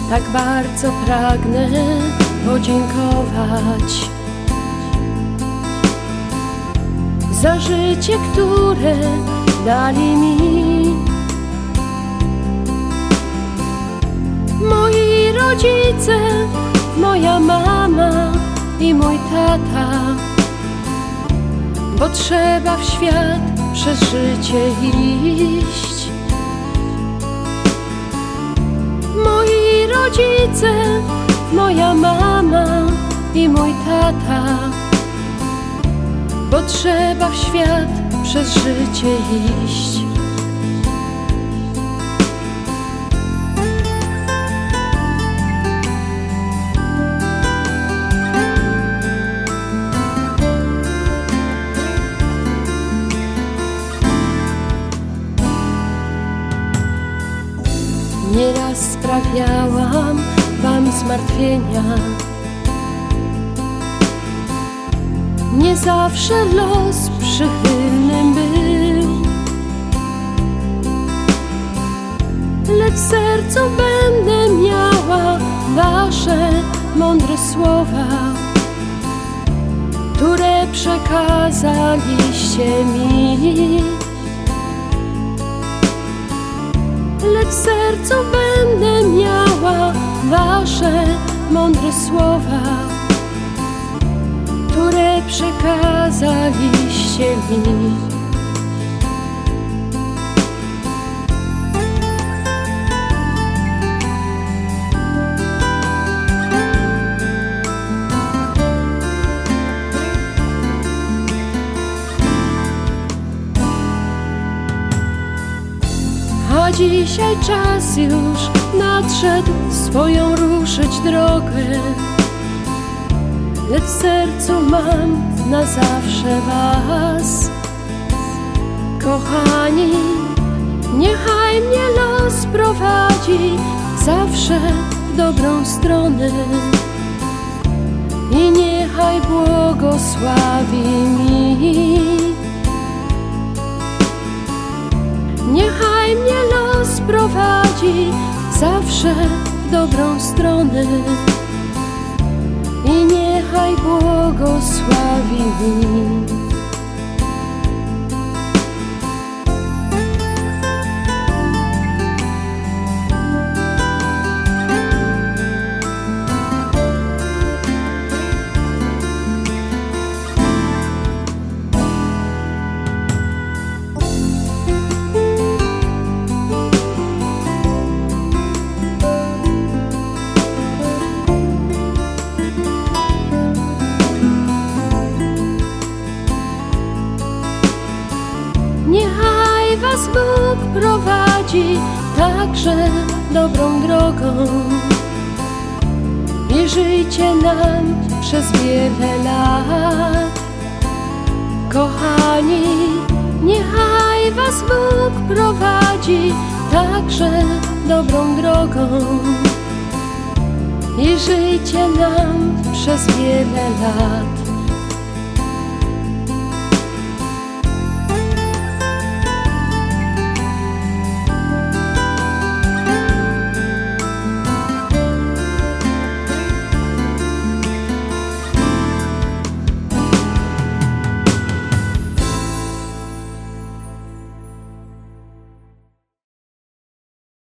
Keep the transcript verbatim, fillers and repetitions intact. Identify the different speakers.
Speaker 1: tak bardzo pragnę podziękować za życie, które dali mi moi rodzice, moja mama i mój tata, bo trzeba w świat przez życie iść. Moi rodzice, moja mama i mój tata, bo trzeba w świat przez życie iść. Nieraz sprawiałam wam zmartwienia, nie zawsze los przychylnym był, lecz w sercu będę miała wasze mądre słowa, które przekazaliście mi. Lecz w sercu będę miała wasze mądre słowa, które przekazaliście mi. A dzisiaj czas już nadszedł swoją ruszyć drogę, lecz w sercu mam na zawsze was. Kochani, niechaj mnie los prowadzi zawsze w dobrą stronę i niechaj błogosławi mi. Niechaj mnie los prowadzi zawsze w dobrą stronę i niechaj błogosławi mi. Niechaj was Bóg prowadzi także dobrą drogą i żyjcie nam przez wiele lat. Kochani, niechaj was Bóg prowadzi także dobrą drogą i żyjcie nam przez wiele lat.